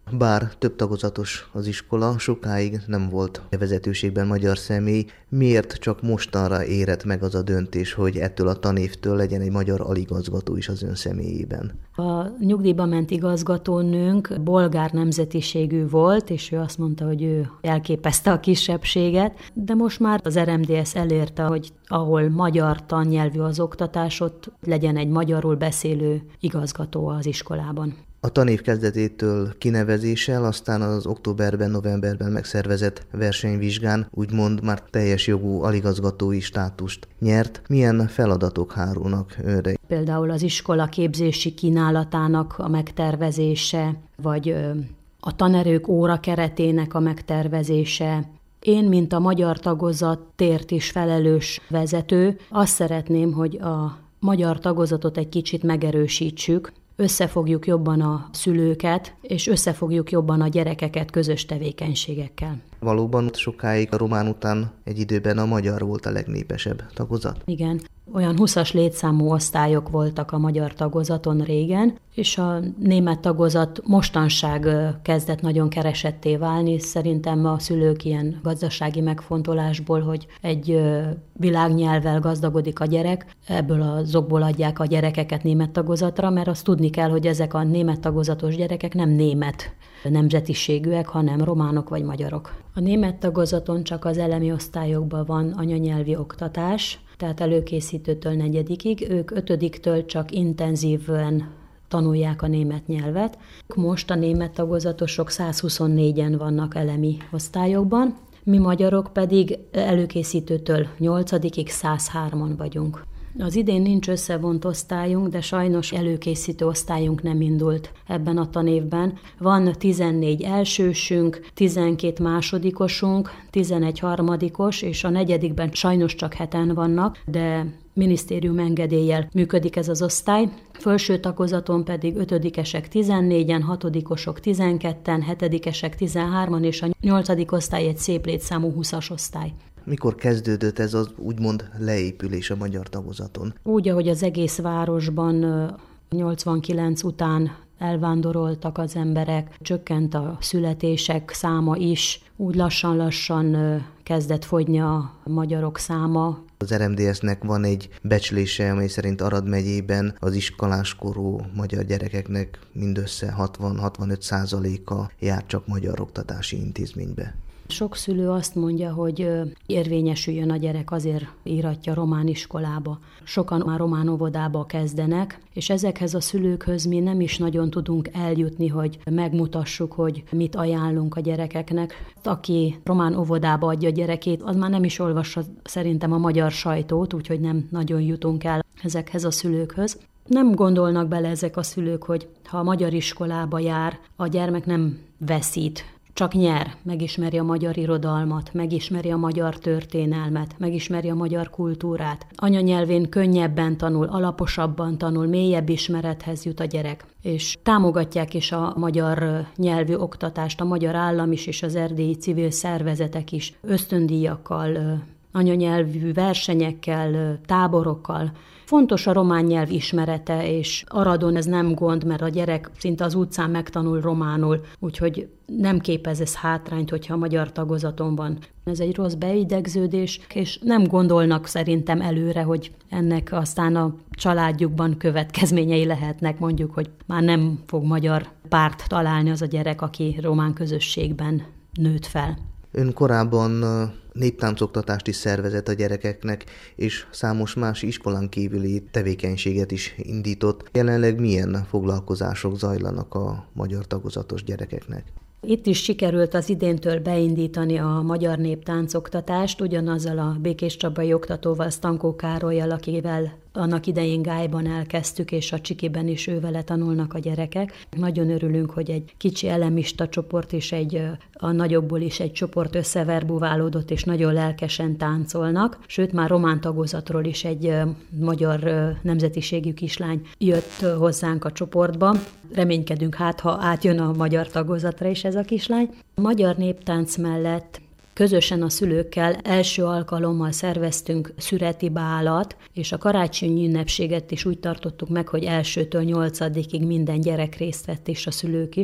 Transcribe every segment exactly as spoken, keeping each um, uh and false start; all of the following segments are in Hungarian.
Bár több tagozatos az iskola, sokáig nem volt vezetőségben magyar személy. Miért csak mostanra érett meg az a döntés, hogy ettől a tanévtől legyen egy magyar aligazgató is az ön személyében? A nyugdíjba ment igazgatónőnk bolgár nemzetiségű volt, és ő azt mondta, hogy ő elképezte a kisebbséget, de most már az er em dé es elérte, hogy ahol magyar tannyelvű az oktatás, ott legyen egy magyarul beszélő igazgató az iskolában. A tanév kezdetétől kinevezéssel, aztán az októberben, novemberben megszervezett versenyvizsgán úgymond már teljes jogú aligazgatói státust nyert. Milyen feladatok hárulnak önre? Például az iskola képzési kínálatának a megtervezése, vagy a tanerők órakeretének a megtervezése. Én, mint a magyar tagozatért is felelős vezető, azt szeretném, hogy a magyar tagozatot egy kicsit megerősítsük, összefogjuk jobban a szülőket, és összefogjuk jobban a gyerekeket közös tevékenységekkel. Valóban sokáig a román után egy időben a magyar volt a legnépesebb tagozat? Igen. Olyan húszas létszámú osztályok voltak a magyar tagozaton régen, és a német tagozat mostanság kezdett nagyon keresetté válni. Szerintem a szülők ilyen gazdasági megfontolásból, hogy egy világnyelvvel gazdagodik a gyerek, ebből azokból adják a gyerekeket német tagozatra, mert azt tudni kell, hogy ezek a német tagozatos gyerekek nem német nemzetiségűek, hanem románok vagy magyarok. A német tagozaton csak az elemi osztályokban van anyanyelvi oktatás, tehát előkészítőtől negyedikig, ők ötödiktől csak intenzíven tanulják a német nyelvet. Most a német tagozatosok száz huszonnégyen vannak elemi osztályokban, mi magyarok pedig előkészítőtől nyolcadikig száz hárman vagyunk. Az idén nincs összevont osztályunk, de sajnos előkészítő osztályunk nem indult ebben a tanévben. Van tizennégy elsősünk, tizenkét másodikosunk, tizenegy harmadikos, és a negyedikben sajnos csak heten vannak, de minisztérium engedéllyel működik ez az osztály. Felső tagozaton pedig ötödikesek tizennégyen, hatodikosok tizenketten, hetedikesek tizenhárman, és a nyolcadik osztály egy szép létszámú húszas osztály. Mikor kezdődött ez az úgymond leépülés a magyar tagozaton? Úgy, ahogy az egész városban nyolcvankilenc után elvándoroltak az emberek, csökkent a születések száma is, úgy lassan-lassan kezdett fogyni a magyarok száma. Az er em dé es-nek van egy becslése, amely szerint Arad megyében az iskoláskorú magyar gyerekeknek mindössze hatvan-hatvanöt százaléka jár csak magyar oktatási intézménybe. Sok szülő azt mondja, hogy érvényesüljön a gyerek, azért íratja román iskolába. Sokan már román óvodába kezdenek, és ezekhez a szülőkhöz mi nem is nagyon tudunk eljutni, hogy megmutassuk, hogy mit ajánlunk a gyerekeknek. Aki román óvodába adja a gyerekét, az már nem is olvassa szerintem a magyar sajtót, úgyhogy nem nagyon jutunk el ezekhez a szülőkhöz. Nem gondolnak bele ezek a szülők, hogy ha a magyar iskolába jár, a gyermek nem veszít, csak nyer, megismeri a magyar irodalmat, megismeri a magyar történelmet, megismeri a magyar kultúrát. Anyanyelvén könnyebben tanul, alaposabban tanul, mélyebb ismerethez jut a gyerek. És támogatják is a magyar nyelvű oktatást, a magyar állam is, és az erdélyi civil szervezetek is ösztöndíjakkal, anyanyelvű versenyekkel, táborokkal. Fontos a román nyelv ismerete, és Aradon ez nem gond, mert a gyerek szinte az utcán megtanul románul, úgyhogy nem képez ez hátrányt, hogyha a magyar tagozaton van. Ez egy rossz beidegződés, és nem gondolnak szerintem előre, hogy ennek aztán a családjukban következményei lehetnek, mondjuk, hogy már nem fog magyar párt találni az a gyerek, aki román közösségben nőtt fel. Ön korábban néptáncoktatást is szervezett a gyerekeknek, és számos más iskolán kívüli tevékenységet is indított. Jelenleg milyen foglalkozások zajlanak a magyar tagozatos gyerekeknek? Itt is sikerült az idéntől beindítani a magyar néptáncoktatást, ugyanazzal a Békéscsabai oktatóval, Stankó Károllyal, akivel annak idején Gályban elkezdtük, és a Csikiben is ővele tanulnak a gyerekek. Nagyon örülünk, hogy egy kicsi elemista csoport és egy, a nagyokból is egy csoport összeverbuválódott, és nagyon lelkesen táncolnak. Sőt, már román tagozatról is egy magyar nemzetiségű kislány jött hozzánk a csoportba. Reménykedünk, hát ha átjön a magyar tagozatra is ez a kislány. A magyar néptánc mellett közösen a szülőkkel első alkalommal szerveztünk szüreti bálat, és a karácsonyi ünnepséget is úgy tartottuk meg, hogy elsőtől nyolcadikig minden gyerek részt vett, és a szülők is.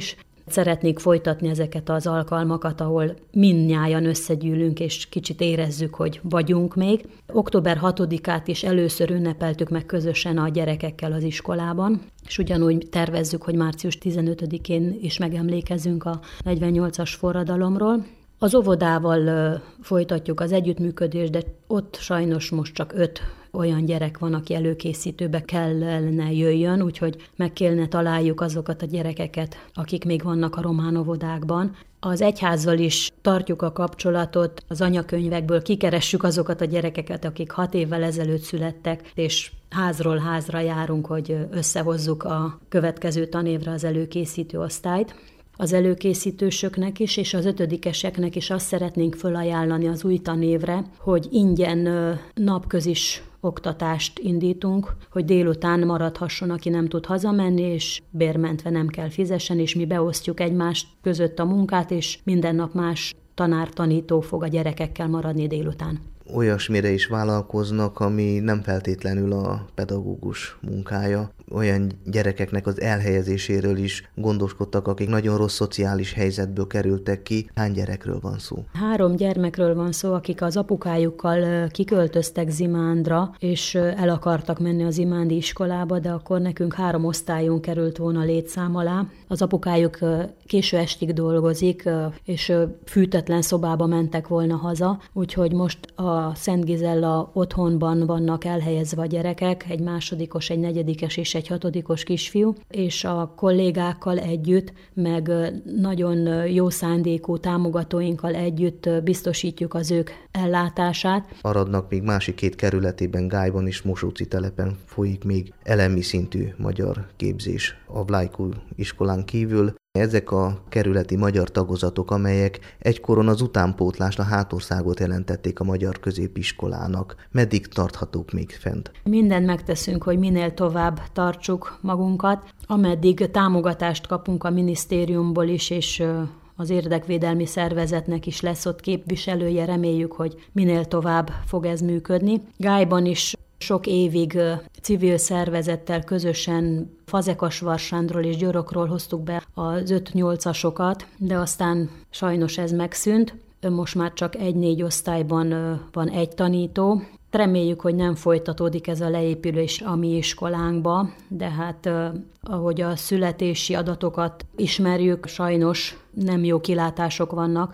szeretnék folytatni ezeket az alkalmakat, ahol mindnyájan összegyűlünk, és kicsit érezzük, hogy vagyunk még. október hatodikát is először ünnepeltük meg közösen a gyerekekkel az iskolában, és ugyanúgy tervezzük, hogy március tizenötödikén is megemlékezünk a negyvennyolcas forradalomról. Az óvodával folytatjuk az együttműködést, de ott sajnos most csak öt olyan gyerek van, aki előkészítőbe kellene jöjjön, úgyhogy meg kellene találjuk azokat a gyerekeket, akik még vannak a román óvodákban. Az egyházzal is tartjuk a kapcsolatot, az anyakönyvekből kikeressük azokat a gyerekeket, akik hat évvel ezelőtt születtek, és házról házra járunk, hogy összehozzuk a következő tanévre az előkészítő osztályt. Az előkészítősöknek is, és az ötödikeseknek is azt szeretnénk felajánlani az új tanévre, hogy ingyen napközis oktatást indítunk, hogy délután maradhasson, aki nem tud hazamenni, és bérmentve nem kell fizessen, és mi beosztjuk egymást között a munkát, és minden nap más tanár-tanító fog a gyerekekkel maradni délután. Olyasmire is vállalkoznak, ami nem feltétlenül a pedagógus munkája. Olyan gyerekeknek az elhelyezéséről is gondoskodtak, akik nagyon rossz szociális helyzetből kerültek ki. Hány gyerekről van szó? Három gyermekről van szó, akik az apukájukkal kiköltöztek Zimándra, és el akartak menni az imándi iskolába, de akkor nekünk három osztályon került volna létszám alá. Az apukájuk késő estig dolgozik, és fűtetlen szobába mentek volna haza, úgyhogy most a Szent Gizella otthonban vannak elhelyezve a gyerekek, egy másodikos, egy negyedikes és egy hatodikos kisfiú, és a kollégákkal együtt, meg nagyon jó szándékú támogatóinkkal együtt biztosítjuk az ők ellátását. Aradnak még másik két kerületében, Gályban és Mosóci telepen folyik még elemi szintű magyar képzés a Vlajkú iskolán kívül. Ezek a kerületi magyar tagozatok, amelyek egykoron az utánpótlást, a hátországot jelentették a magyar középiskolának. Meddig tarthatók még fent? Mindent megteszünk, hogy minél tovább tartsuk magunkat, ameddig támogatást kapunk a minisztériumból is, és az érdekvédelmi szervezetnek is lesz ott képviselője, reméljük, hogy minél tovább fog ez működni. Gályban is sok évig civil szervezettel közösen Fazekas-Varsándról és Gyorokról hoztuk be az öt-nyolcasokat, de aztán sajnos ez megszűnt. Most már csak egy-négy osztályban van egy tanító. Reméljük, hogy nem folytatódik ez a leépülés a mi iskolánkba, de hát ahogy a születési adatokat ismerjük, sajnos nem jó kilátások vannak.